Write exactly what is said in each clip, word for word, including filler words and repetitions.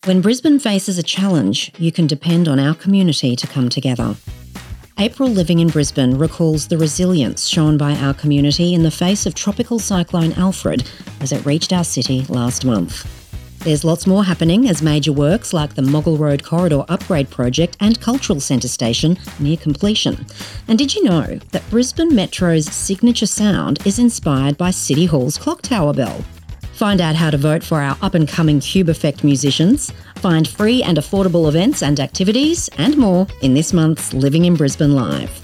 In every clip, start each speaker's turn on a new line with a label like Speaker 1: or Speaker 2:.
Speaker 1: When Brisbane faces a challenge, you can depend on our community to come together. April Living in Brisbane recalls the resilience shown by our community in the face of Tropical Cyclone Alfred as it reached our city last month. There's lots more happening as major works like the Moggle Road Corridor Upgrade Project and Cultural Centre Station near completion. And did you know that Brisbane Metro's signature sound is inspired by City Hall's clock tower bell? Find out how to vote for our up-and-coming Cube Effect musicians, find free and affordable events and activities, and more in this month's Living in Brisbane Live.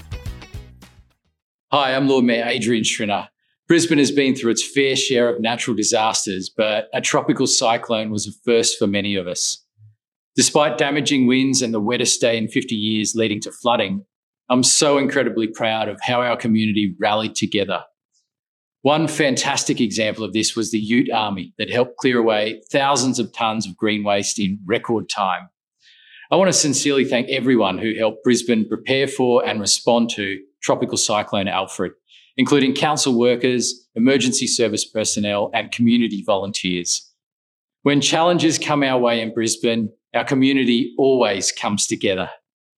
Speaker 2: Hi, I'm Lord Mayor Adrian Schrinner. Brisbane has been through its fair share of natural disasters, but a tropical cyclone was a first for many of us. Despite damaging winds and the wettest day in fifty years leading to flooding, I'm so incredibly proud of how our community rallied together. One fantastic example of this was the Ute Army that helped clear away thousands of tonnes of green waste in record time. I want to sincerely thank everyone who helped Brisbane prepare for and respond to Tropical Cyclone Alfred, including council workers, emergency service personnel, and community volunteers. When challenges come our way in Brisbane, our community always comes together.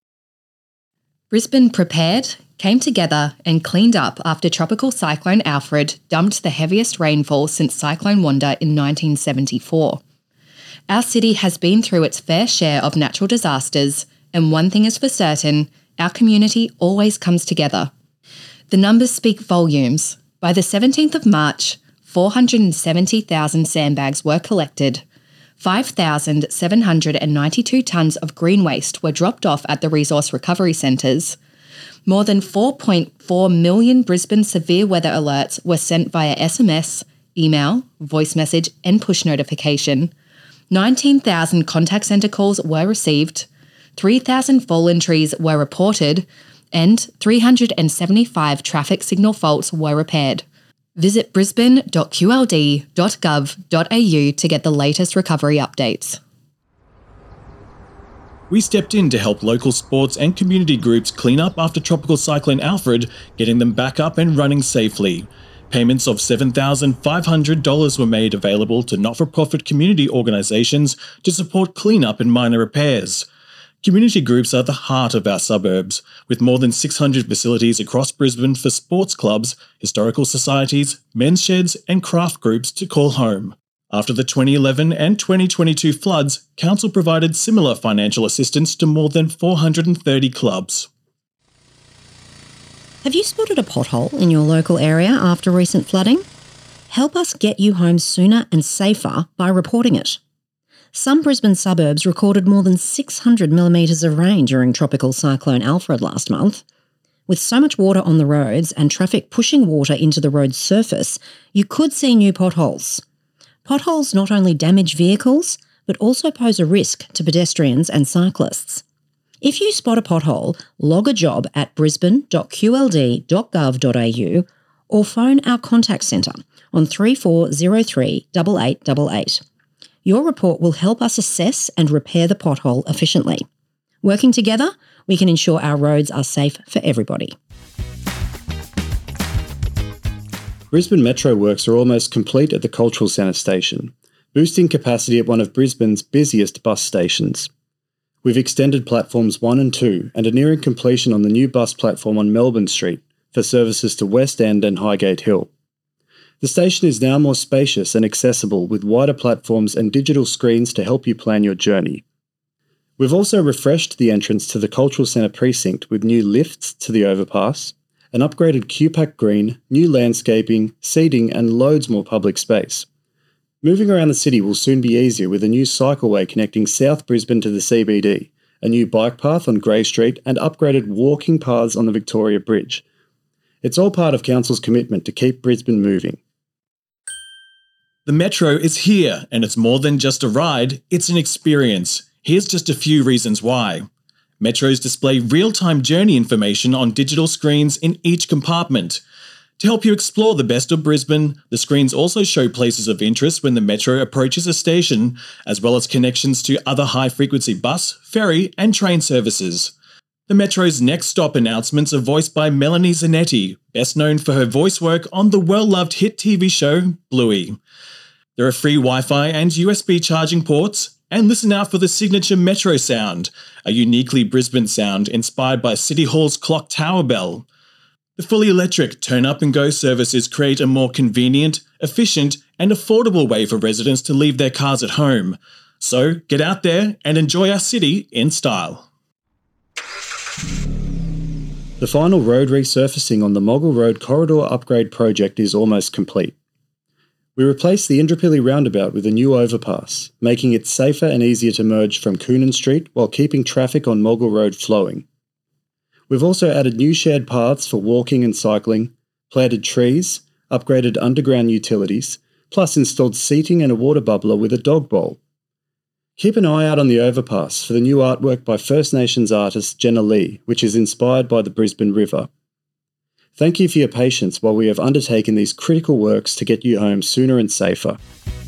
Speaker 3: Brisbane prepared, came together and cleaned up after Tropical Cyclone Alfred dumped the heaviest rainfall since Cyclone Wanda in nineteen seventy-four. Our city has been through its fair share of natural disasters, and one thing is for certain, our community always comes together. The numbers speak volumes. By the seventeenth of March, four hundred seventy thousand sandbags were collected. five thousand seven hundred ninety-two tonnes of green waste were dropped off at the resource recovery centres. More than four point four million Brisbane severe weather alerts were sent via S M S, email, voice message and push notification. nineteen thousand contact centre calls were received. three thousand fallen trees were reported and three hundred seventy-five traffic signal faults were repaired. Visit brisbane dot q l d dot gov dot a u to get the latest recovery updates.
Speaker 4: We stepped in to help local sports and community groups clean up after Tropical Cyclone Alfred, getting them back up and running safely. Payments of seven thousand five hundred dollars were made available to not-for-profit community organisations to support cleanup and minor repairs. Community groups are the heart of our suburbs, with more than six hundred facilities across Brisbane for sports clubs, historical societies, men's sheds and craft groups to call home. After the twenty eleven and twenty twenty-two floods, Council provided similar financial assistance to more than four hundred thirty clubs.
Speaker 1: Have you spotted a pothole in your local area after recent flooding? Help us get you home sooner and safer by reporting it. Some Brisbane suburbs recorded more than six hundred millimetres of rain during Tropical Cyclone Alfred last month. With so much water on the roads and traffic pushing water into the road's surface, you could see new potholes. Potholes not only damage vehicles, but also pose a risk to pedestrians and cyclists. If you spot a pothole, log a job at brisbane dot q l d dot gov dot a u or phone our contact centre on three four zero three eight eight eight eight. Your report will help us assess and repair the pothole efficiently. Working together, we can ensure our roads are safe for everybody.
Speaker 5: Brisbane Metro works are almost complete at the Cultural Centre Station, boosting capacity at one of Brisbane's busiest bus stations. We've extended platforms one and two and are nearing completion on the new bus platform on Melbourne Street for services to West End and Highgate Hill. The station is now more spacious and accessible with wider platforms and digital screens to help you plan your journey. We've also refreshed the entrance to the Cultural Centre precinct with new lifts to the overpass, an upgraded Q-Pack green, new landscaping, seating and loads more public space. Moving around the city will soon be easier with a new cycleway connecting South Brisbane to the C B D, a new bike path on Grey Street and upgraded walking paths on the Victoria Bridge. It's all part of Council's commitment to keep Brisbane moving.
Speaker 4: The Metro is here, and it's more than just a ride, it's an experience. Here's just a few reasons why. Metros display real-time journey information on digital screens in each compartment. To help you explore the best of Brisbane, the screens also show places of interest when the Metro approaches a station, as well as connections to other high-frequency bus, ferry and train services. The Metro's next stop announcements are voiced by Melanie Zanetti, best known for her voice work on the well-loved hit T V show Bluey. There are free Wi-Fi and U S B charging ports, And listen out for the signature Metro sound, a uniquely Brisbane sound inspired by City Hall's clock tower bell. The fully electric turn up and go services create a more convenient, efficient, and affordable way for residents to leave their cars at home. So get out there and enjoy our city in style.
Speaker 5: The final road resurfacing on the Moggill Road corridor upgrade project is almost complete. We replaced the Indooroopilly roundabout with a new overpass, making it safer and easier to merge from Coonan Street while keeping traffic on Moggill Road flowing. We've also added new shared paths for walking and cycling, planted trees, upgraded underground utilities, plus installed seating and a water bubbler with a dog bowl. Keep an eye out on the overpass for the new artwork by First Nations artist Jenna Lee, which is inspired by the Brisbane River. Thank you for your patience while we have undertaken these critical works to get you home sooner and safer.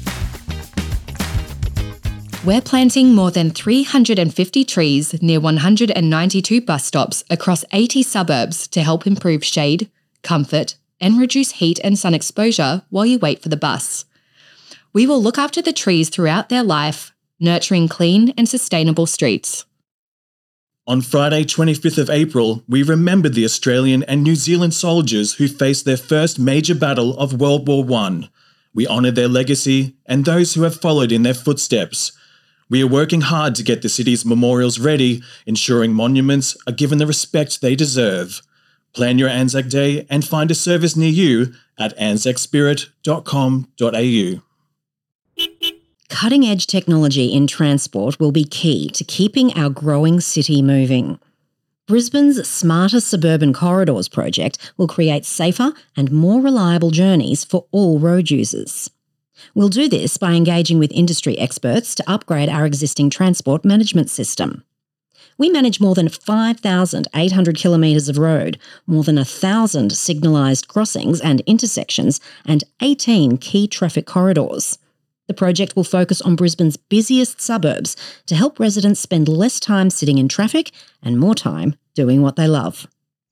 Speaker 3: We're planting more than three hundred fifty trees near one hundred ninety-two bus stops across eighty suburbs to help improve shade, comfort, and reduce heat and sun exposure while you wait for the bus. We will look after the trees throughout their life, nurturing clean and sustainable streets.
Speaker 4: On Friday, twenty-fifth of April, we remembered the Australian and New Zealand soldiers who faced their first major battle of World War One. We honoured their legacy and those who have followed in their footsteps. We are working hard to get the city's memorials ready, ensuring monuments are given the respect they deserve. Plan your Anzac Day and find a service near you at anzac spirit dot com dot a u.
Speaker 1: Cutting-edge technology in transport will be key to keeping our growing city moving. Brisbane's Smarter Suburban Corridors project will create safer and more reliable journeys for all road users. We'll do this by engaging with industry experts to upgrade our existing transport management system. We manage more than five thousand eight hundred kilometres of road, more than one thousand signalised crossings and intersections, and eighteen key traffic corridors. The project will focus on Brisbane's busiest suburbs to help residents spend less time sitting in traffic and more time doing what they love.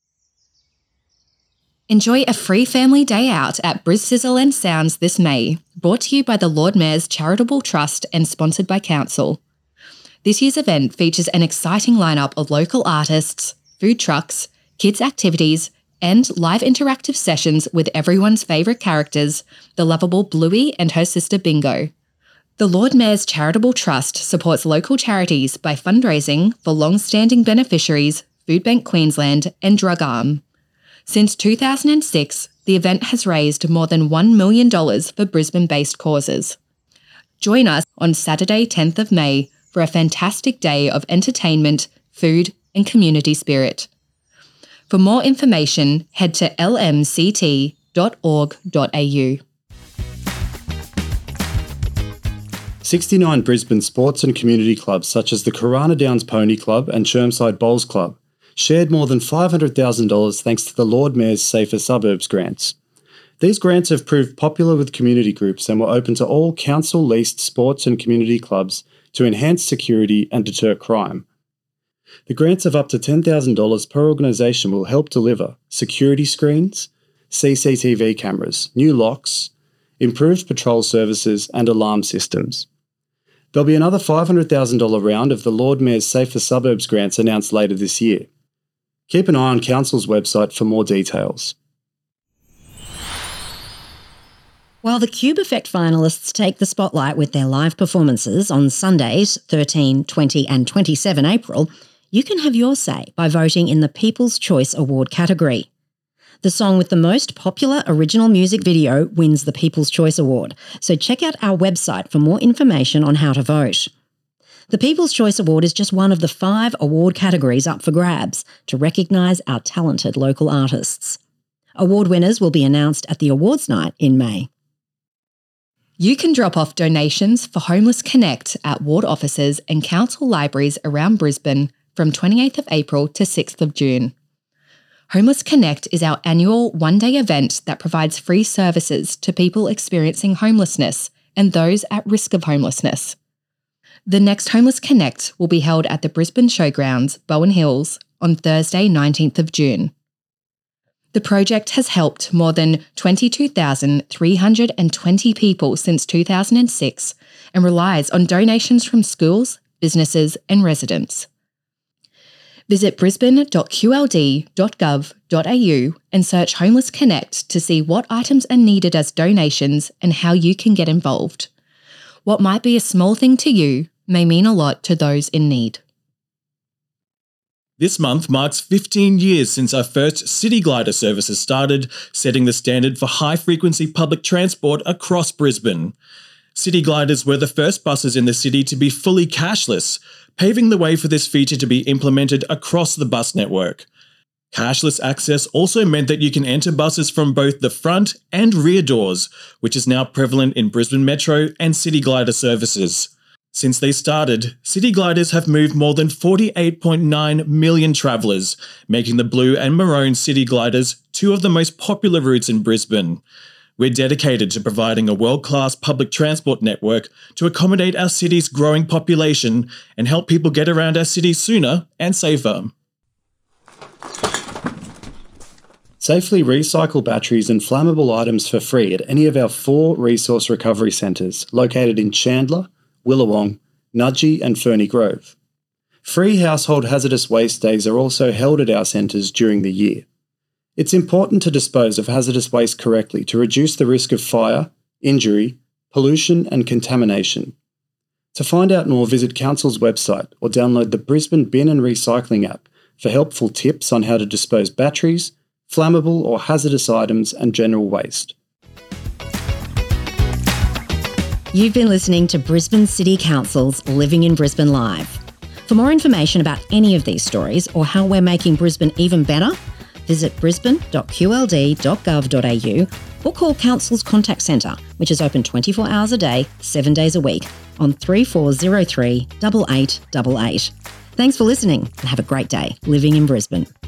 Speaker 3: Enjoy a free family day out at Bris Sizzle and Sounds this May, brought to you by the Lord Mayor's Charitable Trust and sponsored by Council. This year's event features an exciting lineup of local artists, food trucks, kids' activities, and live interactive sessions with everyone's favourite characters, the lovable Bluey and her sister Bingo. The Lord Mayor's Charitable Trust supports local charities by fundraising for long-standing beneficiaries, Food Bank Queensland and Drug Arm. Since two thousand six, the event has raised more than one million dollars for Brisbane-based causes. Join us on Saturday, tenth of May, for a fantastic day of entertainment, food, and community spirit. For more information, head to l m c t dot org dot a u.
Speaker 5: sixty-nine Brisbane sports and community clubs such as the Corana Downs Pony Club and Chermside Bowls Club shared more than five hundred thousand dollars thanks to the Lord Mayor's Safer Suburbs grants. These grants have proved popular with community groups and were open to all council-leased sports and community clubs to enhance security and deter crime. The grants of up to ten thousand dollars per organisation will help deliver security screens, C C T V cameras, new locks, improved patrol services and alarm systems. There'll be another five hundred thousand dollars round of the Lord Mayor's Safer Suburbs grants announced later this year. Keep an eye on Council's website for more details.
Speaker 1: While the Cube Effect finalists take the spotlight with their live performances on Sundays, thirteen, twenty and twenty-seven April, you can have your say by voting in the People's Choice Award category. The song with the most popular original music video wins the People's Choice Award, so check out our website for more information on how to vote. The People's Choice Award is just one of the five award categories up for grabs to recognise our talented local artists. Award winners will be announced at the awards night in May.
Speaker 3: You can drop off donations for Homeless Connect at ward offices and council libraries around Brisbane from twenty-eighth of April to sixth of June. Homeless Connect is our annual one-day event that provides free services to people experiencing homelessness and those at risk of homelessness. The next Homeless Connect will be held at the Brisbane Showgrounds, Bowen Hills, on Thursday, nineteenth of June. The project has helped more than twenty-two thousand three hundred twenty people since two thousand six and relies on donations from schools, businesses and residents. Visit brisbane dot q l d dot gov dot a u and search Homeless Connect to see what items are needed as donations and how you can get involved. What might be a small thing to you may mean a lot to those in need.
Speaker 4: This month marks fifteen years since our first City Glider services started, setting the standard for high-frequency public transport across Brisbane. City Gliders were the first buses in the city to be fully cashless, paving the way for this feature to be implemented across the bus network. Cashless access also meant that you can enter buses from both the front and rear doors, which is now prevalent in Brisbane Metro and City Glider services. Since they started, City Gliders have moved more than forty-eight point nine million travellers, making the blue and maroon City Gliders two of the most popular routes in Brisbane. We're dedicated to providing a world-class public transport network to accommodate our city's growing population and help people get around our city sooner and safer.
Speaker 5: Safely recycle batteries and flammable items for free at any of our four resource recovery centres located in Chandler, Willawong, Nudgee and Ferny Grove. Free household hazardous waste days are also held at our centres during the year. It's important to dispose of hazardous waste correctly to reduce the risk of fire, injury, pollution and contamination. To find out more, visit Council's website or download the Brisbane Bin and Recycling app for helpful tips on how to dispose batteries, flammable or hazardous items and general waste.
Speaker 1: You've been listening to Brisbane City Council's Living in Brisbane Live. For more information about any of these stories or how we're making Brisbane even better, visit brisbane dot q l d dot gov dot a u or call Council's Contact Centre, which is open twenty-four hours a day, seven days a week, on three four zero three, eight eight eight eight. Thanks for listening and have a great day living in Brisbane.